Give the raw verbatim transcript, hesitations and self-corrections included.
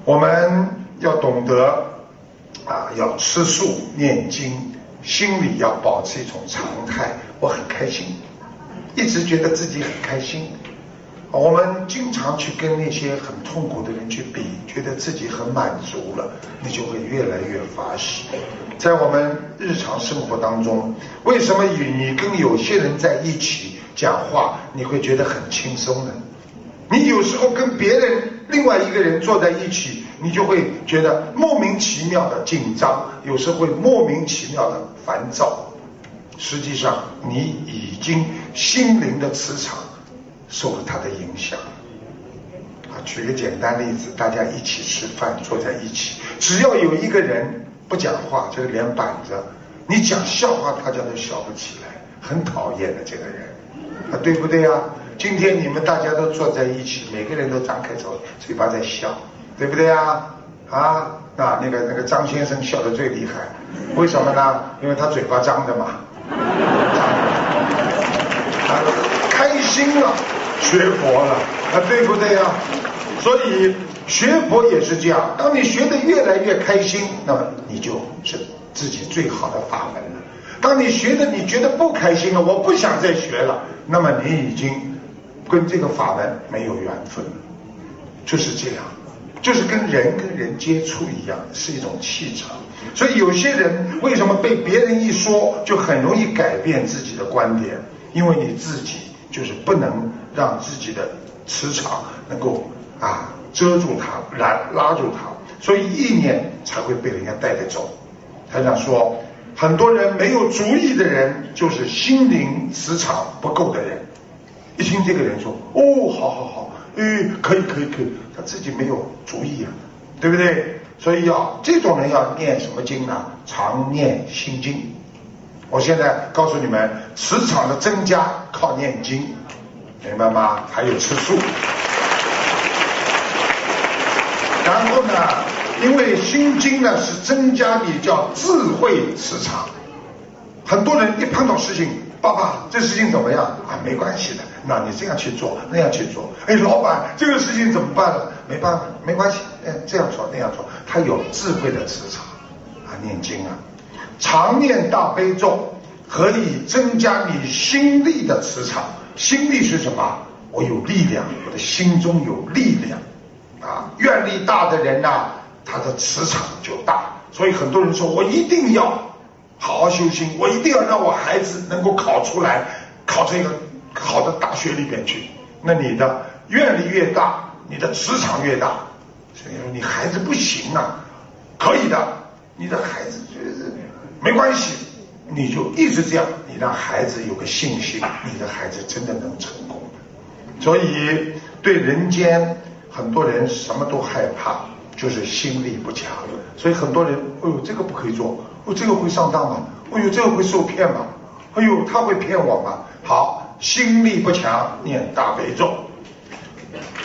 我们要懂得啊，要吃素念经，心里要保持一种常态，我很开心，一直觉得自己很开心。我们经常去跟那些很痛苦的人去比，觉得自己很满足了，你就会越来越发喜。在我们日常生活当中，为什么你跟有些人在一起讲话你会觉得很轻松呢？你有时候跟别人另外一个人坐在一起，你就会觉得莫名其妙的紧张，有时候会莫名其妙的烦躁。实际上你已经心灵的磁场受了它的影响。啊，举个简单例子，大家一起吃饭，坐在一起，只要有一个人不讲话，这个脸板着，你讲笑话大家都笑不起来，很讨厌的这个人，啊，对不对啊？今天你们大家都坐在一起，每个人都张开嘴嘴巴在笑，对不对啊？啊，那那个那个张先生笑得最厉害，为什么呢？因为他嘴巴张的嘛，啊，开心了，学佛了，啊，对不对啊？所以学佛也是这样，当你学得越来越开心，那么你就是自己最好的法门了。当你学的你觉得不开心了，我不想再学了，那么你已经跟这个法门没有缘分了。就是这样，就是跟人跟人接触一样，是一种气场。所以有些人为什么被别人一说就很容易改变自己的观点，因为你自己就是不能让自己的磁场能够啊遮住它，拉拉住它，所以意念才会被人家带着走。台长说，很多人没有主意的人，就是心灵磁场不够的人。一听这个人说，哦，好好好，诶，可以可以可以，他自己没有主意啊，对不对？所以要这种人要念什么经呢？常念心经。我现在告诉你们，磁场的增加靠念经，明白吗？还有吃素。然后呢，因为心经呢是增加你叫智慧磁场。很多人一碰到事情，爸爸这事情怎么样啊？没关系的，那你这样去做，那样去做。哎，老板这个事情怎么办了？没办法，没关系，哎，这样做那样做。他有智慧的磁场啊，念经啊，常念大悲咒可以增加你心力的磁场。心力是什么？我有力量，我的心中有力量啊。愿力大的人啊，他的磁场就大。所以很多人说，我一定要好好修心，我一定要让我孩子能够考出来，考这个好的大学里边去。那你的愿力越大，你的磁场越大。所以说你孩子不行啊，可以的，你的孩子就是没关系，你就一直这样，你让孩子有个信心，你的孩子真的能成功。所以对人间很多人什么都害怕，就是心力不强。所以很多人，哎呦这个不可以做，哦这个会上当吗？哎呦这个会受骗吗？哎呦他会骗我吗？好，心力不强，念大悲咒。